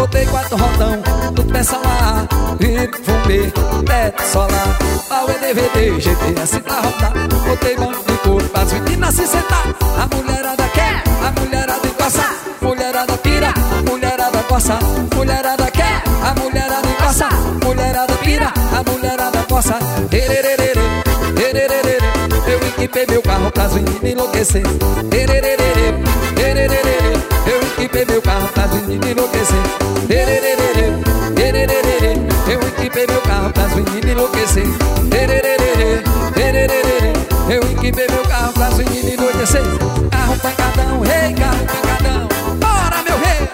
Botei 4 rodão, tudo peça lá, viro, fumê, teto solar, pau é DVD, GTS pra rodar. Botei banco de couro pras meninas se sentar. A mulherada quer, a mulherada encosta, mulherada pira, mulherada coça, mulherada quer, a mulherada encosta, mulherada pira, a mulherada coça. Terererê, terererê, eu equipei meu carro pras meninas enlouquecer. Terererê, terererê, eu equipei meu carro pras meninas enlouquecer. Terererê, terererê, eu equipei meu carro pras meninas enlouquecer. Terererê, terererê, eu equipei meu carro pras meninas enlouquecer. Carro pancadão, rei, carro pancadão, bora meu rei.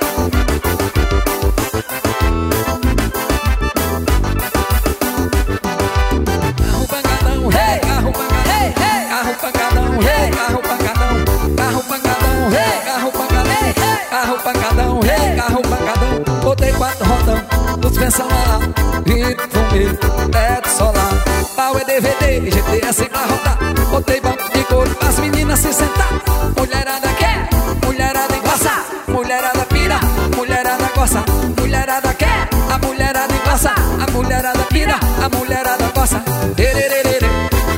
Carro pancadão, rei, carro pancadão, carro pancadão, rei, carro pancadão, carro pancadão, rei, carro pancadão, carro pancadão, rei, carro pancadão. Botei 4 rodão, luz pensa lá, viro, fumê, teto solar, pau é DVD, GTS pra rodar. Botei banco de couro pras meninas se sentar. Mulherada quer, mulherada encosta, mulherada pira, mulherada coça, mulherada quer, a mulherada encosta, a mulherada pira, a mulherada coça. Terererê,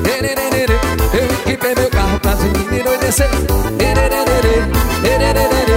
terererê, eu equipei meu carro pras meninas enlouquecer. Terererê, terererê,